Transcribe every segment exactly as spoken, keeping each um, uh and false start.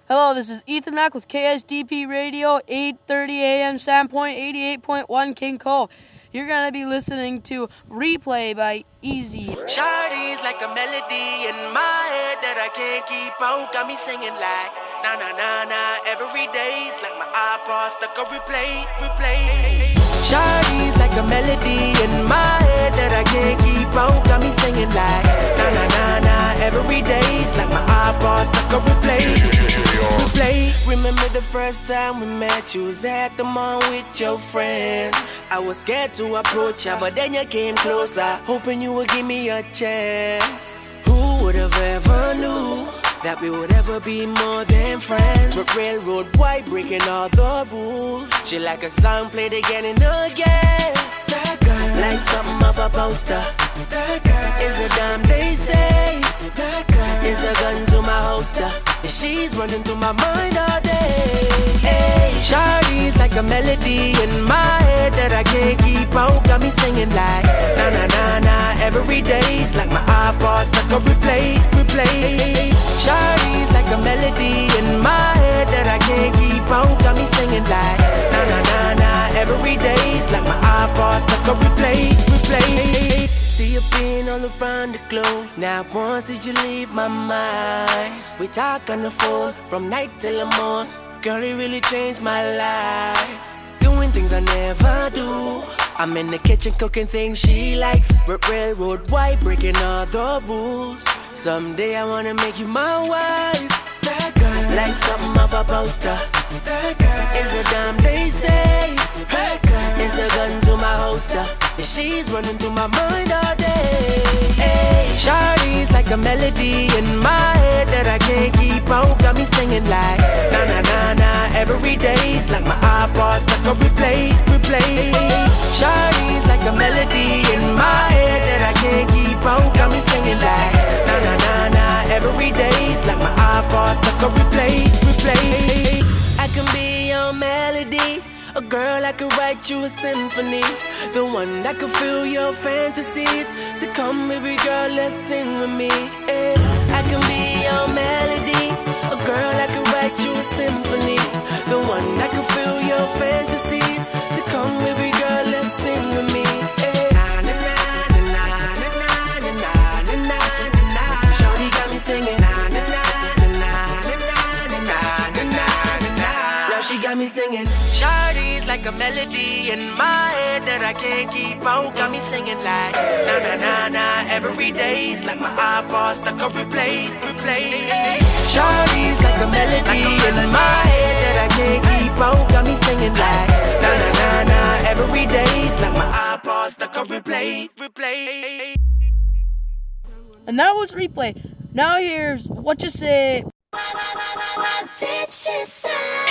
Hello, this is Ethan Mack with K S D P Radio, eight thirty a.m. Sandpoint, eighty-eight point one King Cole. You're going to be listening to Replay by Easy. Shawty's like a melody in my head that I can't keep out. Got me singing like na na na na every day's like my iPod stuck on replay, replay. Shawty's like a melody in my head that I can't keep out. Got me singing like na na na na every day's like my iPod stuck on replay, replay. Remember the first time we met? You was at the mall with your friends. I was scared to approach ya, but then you came closer, hoping you would give me a chance. Who would have ever knew that we would ever be more than friends? But railroad white breaking all the rules. She like a song played again and again. That girl, like something off a poster. That girl is a dime they say. That girl is a gun to my holster, and she's running through my mind all day. Hey, Shawty's like a melody in my head that I can't keep out. Got me singing like na na na na every day's like my iPod stuck on replay, replay. Shawty's like a melody in my head that I can't keep out. Got me singing like na na na na every day's like my iPod stuck on replay, replay. See you being all around the globe. Now once did you leave my mind? We talk on the phone from night till the morning. Girl, it really changed my life. Doing things I never do. I'm in the kitchen cooking things she likes. Railroad white breaking all the rules. Someday I wanna make you my wife. That girl, like something off a poster. That girl is a dime they say. That girl is a gun to my holster, and she's running through my mind all day. Hey, Shawty's like a melody in my head that I can't keep out. Got me singing like na na na na every day's like my iPod stuck on replay, replay. Shawty's like a melody in my head that I can't keep out. Got me singing like na na na na every day's like my iPod stuck on replay, replay. I can be your melody, a girl that could write you a symphony, the one that could fill your fantasies. So come baby girl, let's sing with me. Yeah. I can be your melody, a girl that could write you a symphony, the one that could fill your fantasies. So come baby girl, let's sing with me. Yeah. Na na na na na na na na na na na. Shawty got me singing na na na na na na na na na na. Now she got me singing. Shawty's like a melody in my head that I can't keep out. Got me singing like na na na na every day's like my iPod stuck on replay, replay. Shawty's like a melody in my head that I can't keep out. Got me singing like na na na na every day's like my iPod stuck on replay, replay. And that was Replay. Now here's What You Say. What did she say?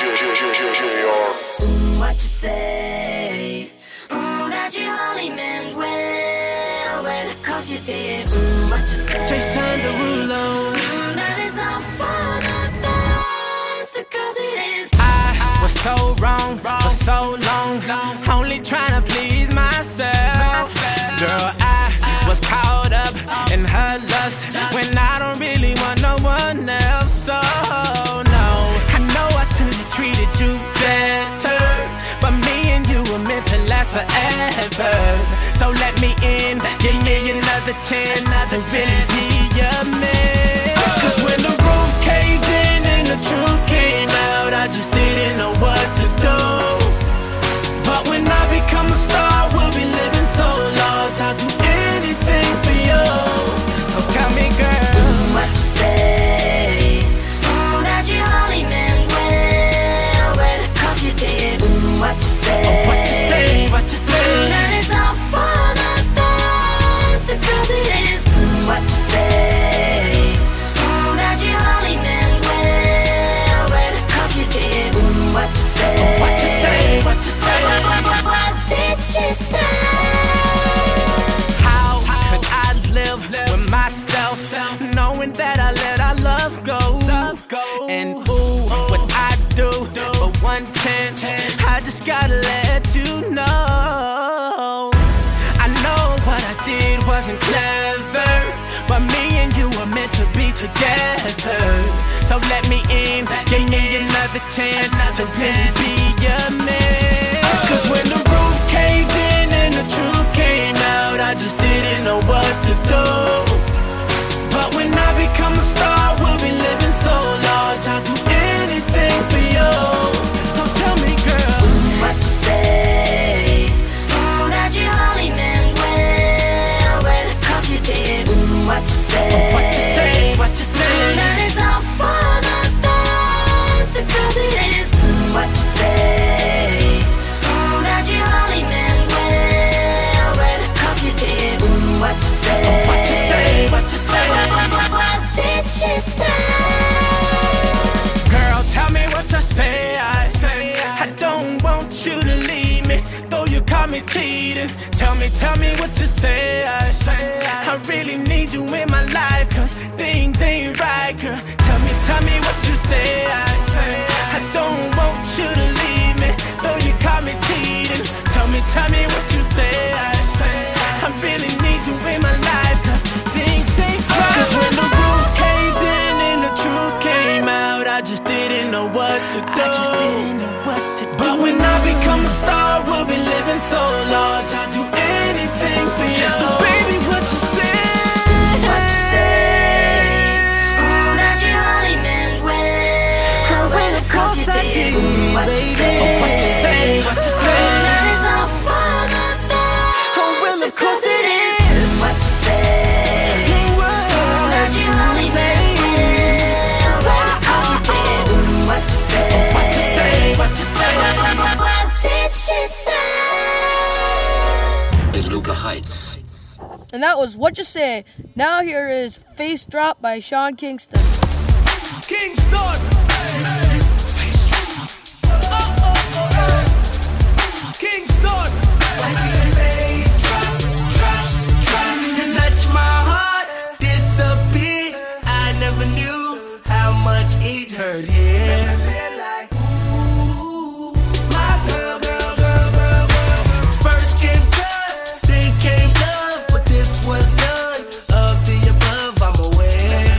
Mm, what you say? Mm, that you only meant well, well, cause you did. Mm, what you say? Jason Derulo. Mm, that it's all for the best, cause it is. I was so wrong for so long, only trying to please myself. Girl, I was caught up in her lust when I don't really want no one else. So no, I know I should have treated you better, but me and you were meant to last forever. So let me in, give me another chance to really be your man. Cause when the roof caved in and the truth came out, I just didn't know what to do. But when I become a star, we'll be living so large, I'll do anything for you. So tell me, girl, what you say? Mm, that you only meant well, well, cause you did. Mm, what you say? Oh, what you say? What you say? Mm, that it's all for the best, cause it is. Mm, what you say? Mm, that you only meant well, well, cause you did. Mm, what you say? Oh, what you say? What you say? What, what, what, what did she say? How could I live with myself, knowing that I let our love go? And ooh, what I do for one chance, I just gotta let you know. I know what I did wasn't clever, but me and you were meant to be together. So let me in, gave me another chance to really be your man. Cause when the roof caved in and the truth came out, I just didn't know what to do. But when I become a star, we'll be living so large, I'll do anything for you. So tell me, girl, what you say? Oh, that you only meant well, well, cause you did. What you say? What you say? What you say? Oh, that it's all for the best, cause it is. What you say? Oh, that you only meant well, well, cause you did. What you say? What you say? What you say? What, what, what, what did she say? Girl, tell me what you say. I say I don't want you to leave me, though you caught me cheating. Tell me, tell me what you say. I say I really need you in my life, cause things ain't right, girl. Tell me, tell me what you say. I say I don't want you to leave me, though you caught me cheating. Tell me, tell me what you say. I say I really need you in my life, cause things ain't right. Cause when the roof caved in and the truth came out, I just didn't know what to do. I just didn't know what to do. But when I become a star, we'll be living so large, I'll do anything for you. So baby, what you say? What you say? Oh, that you only meant well. Oh, well, of course you I did. did, What you baby. say? Oh, what you say? What you say? Oh, that is all for the best. Oh, well, of course it is. What you say? Oh, that you only meant well. Well, of course you did. What you say? What you say? What you say? What, what, what, what did she say? Beluga Heights. And that was What You Say. Now here is Face Drop by Sean Kingston. Kingston. Kingston. You touch my heart, disappear. I never knew how much it hurt. Yeah. My girl, girl, girl, girl, girl. First came trust, then came love, but this was none of the above. I'm aware.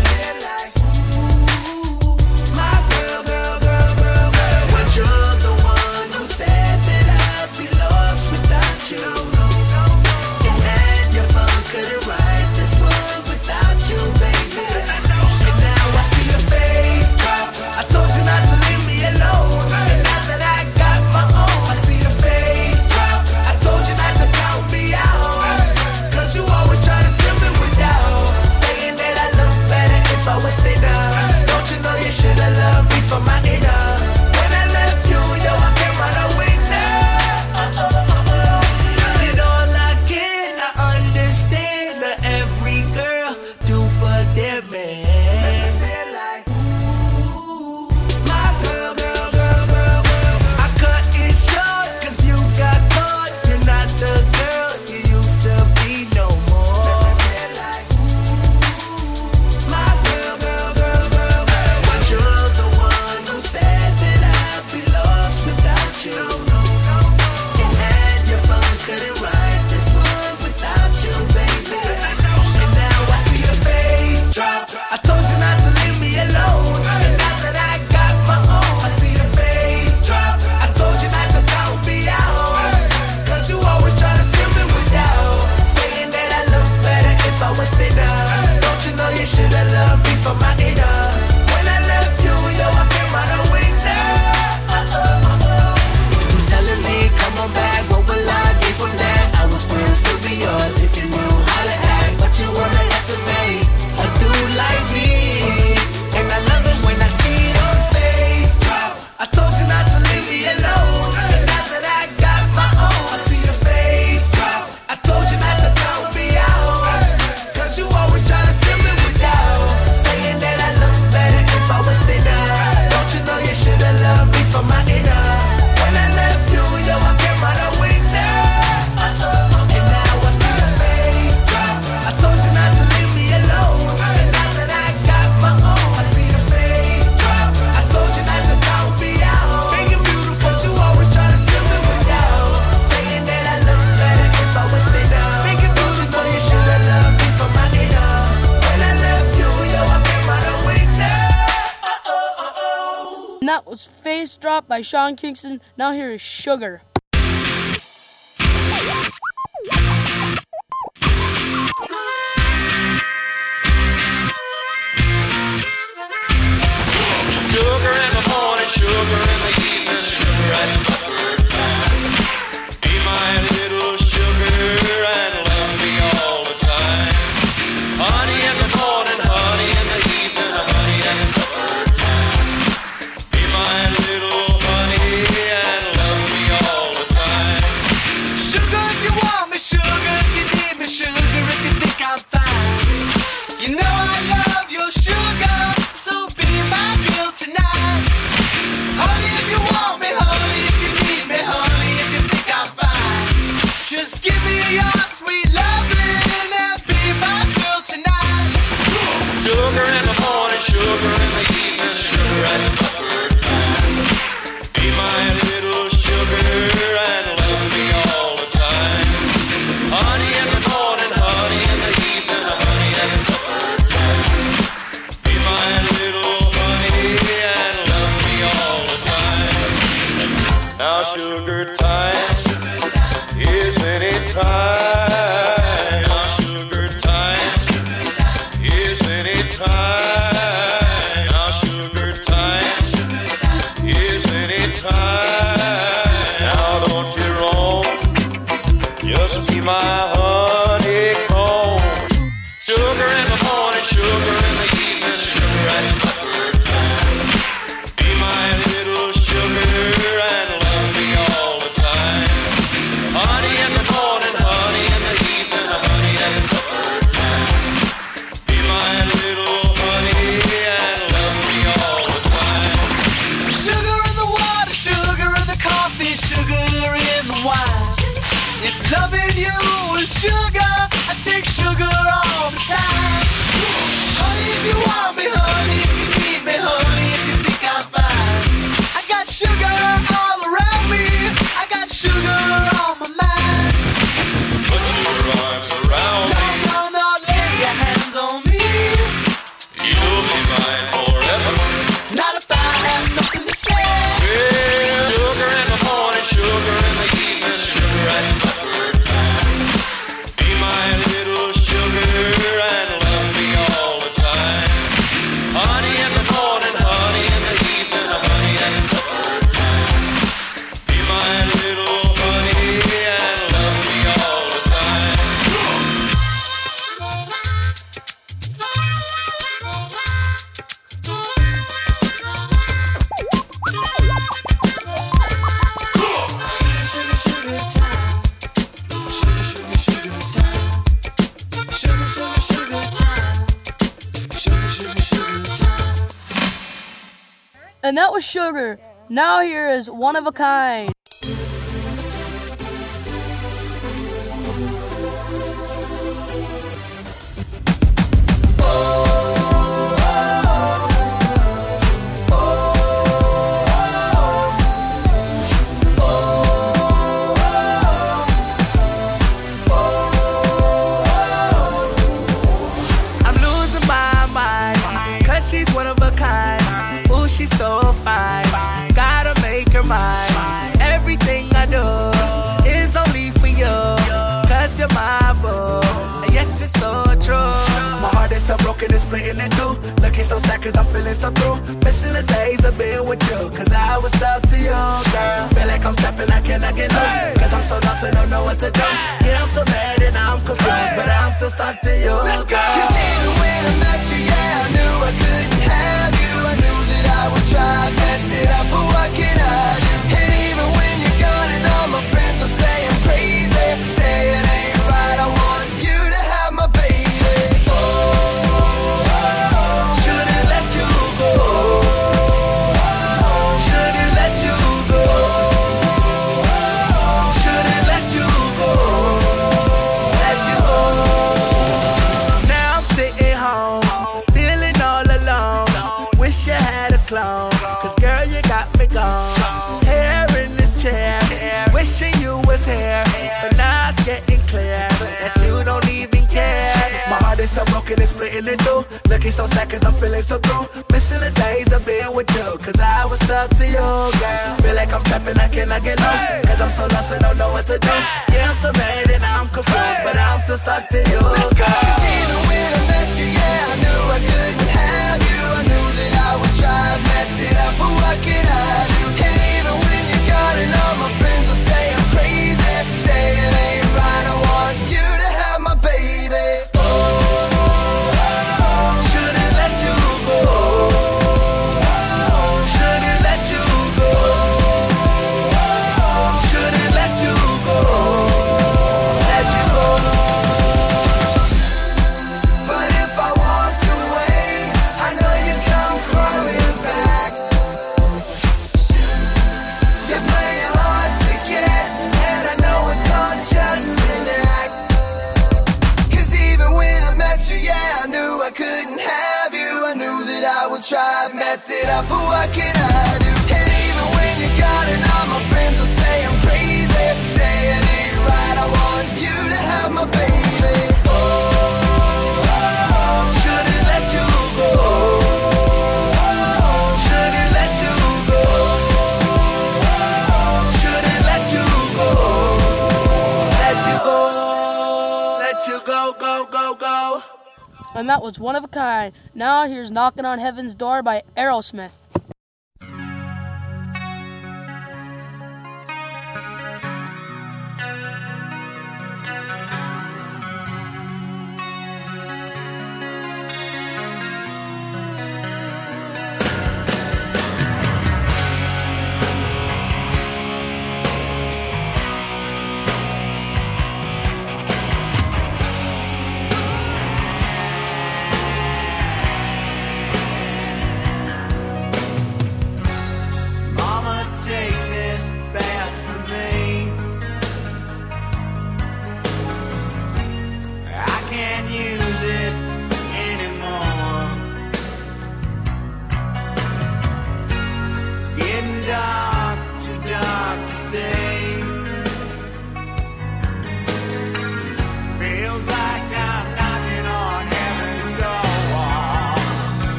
My girl, girl, girl, girl, girl. But you're the one who said that I'd be lost without you. And had your phone, couldn't write this one without you, baby. And now I see your face drop. I told And that was Face Drop by Sean Kingston. Now here is Sugar. Sugar in the morning, sugar in the evening, sugar at supper time. Be my little sugar and love me all the time. Honey in the morning, honey in the evening, honey at supper time. Be my little honey and love me all the time. Sugar if you want me, sugar if you need me, sugar if you think I'm fine. You know I love your sugar, so be my girl tonight. Honey if you want me, honey if you need me, honey if you think I'm fine. Just give me your sweet loving and be my girl tonight. Sugar in the morning, sugar in the evening, sugar at supper time. Be my little sugar and love me all the time. Honey in the morning, honey in the evening, honey at supper time. Be my little honey and love me all the time. Now sugar time is any time. Now sugar time is any time. Now sugar time is any time. Now don't you wrong, just be my honeycomb. Sugar in the morning, sugar in the evening, sugar at supper time. Be my little sugar and love me all the time. Honey in the morning, honey in the evening, honey at supper time. Be my little honey and love me all the time. Sugar in the water, sugar in the coffee, sugar in the wine. If loving you is sugar, I take sugar all the time. Honey, if you want me, honey, if you need me, honey, if you think I'm fine. I got sugar all around me, I got sugar on my mind. Put your arms around No, me, no, no, lay your hands on me. you'll be mine forever. Not if I have something to say. Yeah. Sugar in the morning, sugar in the evening, sugar at supper time. Be my little sugar and love me all the time. Honey in the morning, honey in the evening, honey at supper time. Be my little honey and love me all the time. Sugar, sugar time. Sugar, sugar, sugar time. Sugar, sugar, sugar time. Sugar, sugar, sugar time. And that was Sugar. Now here is One of a Kind. I'm losing my mind, cause she's one of a kind. Ooh, she's so fine, gotta make her mine. Everything I do is only for you, cause you're my boo. And yes, it's so true. My heart is so broken, it's splitting in two. Looking so sad cause I'm feeling so through. Missing the days of being with you, cause I was stuck to you, girl. Feel like I'm trapped and I cannot get loose, cause I'm so lost and don't know what to do. Yeah, I'm so mad and I'm confused, but I'm so stuck to you, girl. Cause even when I met you, yeah, I knew I couldn't have you. I knew that I would try, mess it up, but what can I do? And even when you're gone and all my friends will say I'm crazy, say it ain't right, I want you to have my baby. Oh, shouldn't let you go. Shouldn't let you go. Shouldn't let you go. Let you go. Now I'm sitting home, feeling all alone. Wish I had a clone, cause girl you got me gone. Hair in this chair, wishing you was here, but now it's getting clear that you don't even care. My heart heart is so broken and splitting in two. Looking so sad cause I'm feeling so through. Missing the days of being with you, cause I was stuck to you, girl. Feel like I'm trapped and I cannot get lost, cause I'm so lost and don't know what to do. Yeah, I'm so mad and I'm confused, but I'm still stuck to you, girl. Cause even when I met you, yeah, I knew I couldn't have you. I knew that I would try and mess it up, but what can I do? And even when you're gone and all my friends will say I'm crazy, say it ain't right, I want you to have my baby. Oh, shouldn't let you go. Shouldn't let you go. Shouldn't let you go. Let you go. but if I walked away, I know you'd come crawling back. You're playing hard to get, and I know it's all just an act. Cause even when I met you, yeah, I knew I couldn't have you. I knew that I would try and mess it up, but what can I do? And even when you're gone and all my friends will say I'm crazy, say it ain't right, I want you to have my baby. Oh, Shouldn't let you go. Shouldn't let you go. Shouldn't let you go. Let you go. Let you go, go, go, go. And that was One of a Kind. Now here's Knocking on Heaven's Door by Aerosmith.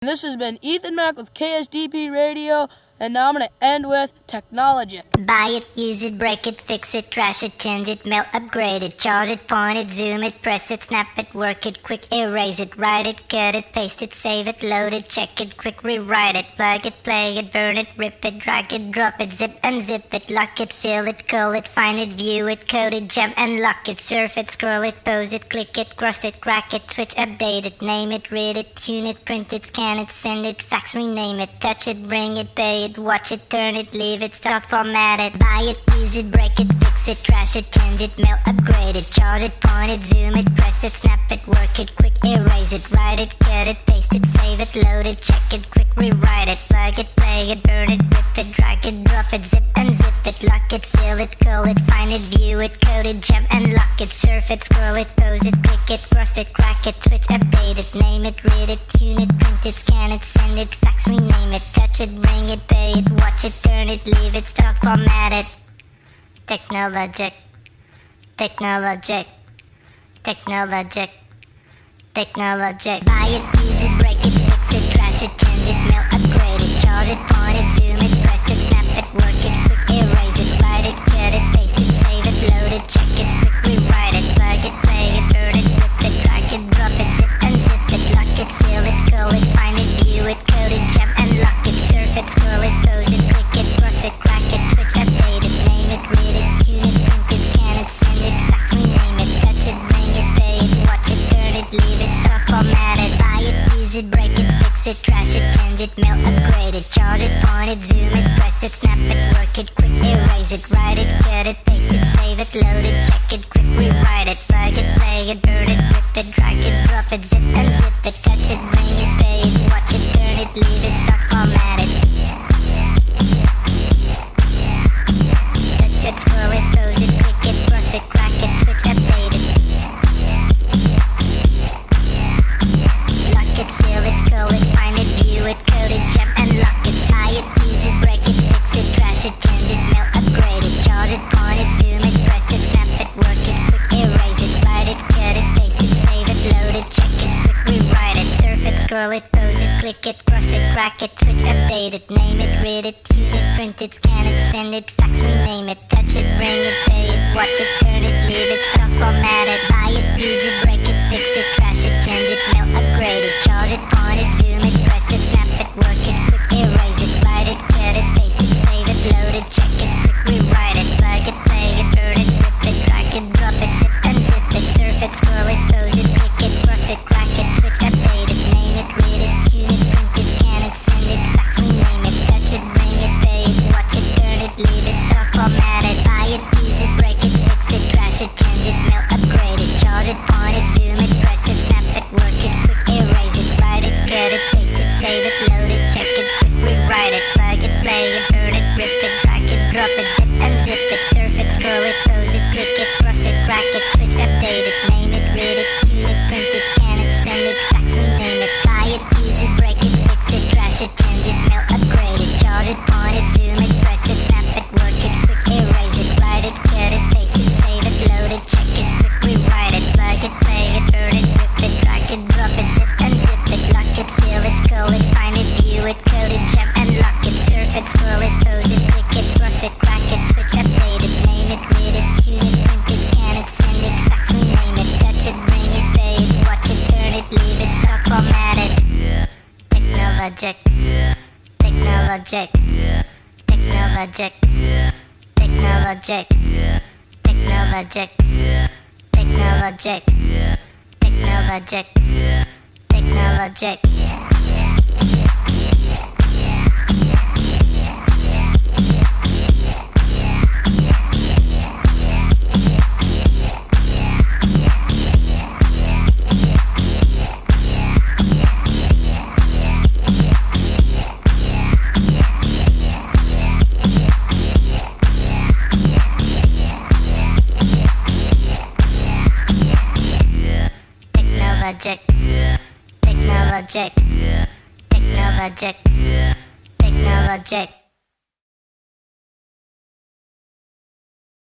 This has been Ethan Mack with K S D P Radio, and now I'm going to end with Technologic. Buy it, use it, break it, fix it, trash it, change it, mail, upgrade it, charge it, point it, zoom it, press it, snap it, work it, quick erase it, write it, cut it, paste it, save it, load it, check it, quick rewrite it, plug it, play it, burn it, rip it, drag it, drop it, zip, unzip it, lock it, fill it, call it, find it, view it, code it, jump and lock it, surf it, scroll it, pose it, click it, cross it, crack it, switch, update it, name it, read it, tune it, print it, scan it, send it, fax, rename it, touch it, bring it, pay it, watch it, turn it, leave it, start, format it, buy it, use it, break it, fix it, trash it, change it, mail, upgrade it, charge it, point it, zoom it, press it, snap it, work it, quick erase it, write it, cut it, paste it, save it, load it, check it, quick rewrite it, plug it, play it, burn it, rip it, drag it, drop it, zip, unzip it, lock it, fill it, call it, find it, view it, code it, jump and lock it, surf it, scroll it, pose it, click it, cross it, crack it, switch, update it, name it, read it, tune it, print it, scan it, send it, fax, rename it, touch it, bring it, pay it, watch it, turn it, leave it, start, format it. Technologic, technologic, technologic, technologic. Buy it, use it, break it, fix it, trash it, change it, mail, upgrade it, charge it, point it, zoom it, press it, snap it, work it, quick erase it, write it, cut it, paste it, save it, load it, check it, quick rewrite it, plug it, play it, burn it, rip it, drag it, drop it, zip, unzip it, lock it, fill it, call it, find it, view it, code it, jump and lock it, surf it, scroll it, pose it, click it, cross it, crack it, switch, update it, name it, read it, tune it, print it, scan it, send it, fax, rename it, touch it, bring it, pay it, watch it, turn it, leave it, start, format it, buy it, use it, break it, fix it, trash it, change it, mail, upgrade it, charge it, point it, zoom it, press it, snap it, work it, quick erase it, write it, cut it, paste it, save it, load it, check it, quick rewrite it, plug it, play it, burn it, rip it, drag it, drop it, zip, unzip it, touch it, bring it, pay it, watch it, turn it, leave it, start, format it. Touch it, scroll it, pose it, click it, cross it, crack it, switch, update it. Lock it, fill it, call it, find it, view it, code it, jump and lock it, tie it, use it, break it, fix it, trash it, change it, mail, upgrade it, charge it, point it, zoom it, press it, snap it, work it, quick erase it, write it, cut it, paste it, save it, load it, check it, quick rewrite it, surf it, scroll it, pose it, click it, cross it, crack it, switch, update it, name it, read it, tune it, print it, scan it, send it, fax, rename it, touch it, bring it, pay it, watch it, turn it, leave it, stop, format it, buy it, use it, break it, fix it, trash it, change it, mail, upgrade it, charge it, point it, zoom it, press it, snap it, work it, quick erase it, write it, cut it, paste it, save it, load it, check it, quick rewrite it, plug it, play it, burn it, rip it, drag it, drop it, zip, unzip it, surf it, scroll it, pose it, click it, cross it, crack it, switch, update it, name it, read it, tune it, print it, scan it, send it, fax, rename it, touch it, bring it, pay it, watch it, turn it, leave it, start, format it, buy it, use it, break it, fix it, trash it, change it, mail, upgrade it, charge it, point it, zoom it, press it, snap it, work it, quick erase it, write it, cut it, paste it, save it, load it, check it, quick rewrite it, plug it, play it, burn it, rip it, drag it, drop it, zip, unzip it, surf it, scroll it, pose it, click it, cross it, crack it, switch, update it, name it, read it, tune it, print it, scan it, send it, fax, rename it, buy it, use it, break it, fix it, trash it, change it, mail, upgrade it, charge it, point it, zoom it, press it, snap it, work it, quick erase it, write it, cut it, paste it, save it, load it, check it, quick rewrite it, plug it, play it, burn it, rip it, drag it, drop it, zip, unzip it, lock it, fill it, call it, find it, view it, code it, jump and lock it, surf it, scroll it, pose it, click it, cross it, crack it, switch, update it, name it, read it, tune it, print it, scan it, send it, fax, rename it, touch it, bring it, pay it, watch it, turn it, leave it, start, format it. Technologic, technologic, technologic, technologic, technologic, technologic, technologic, technologic. Technologic, technologic, technologic, technologic.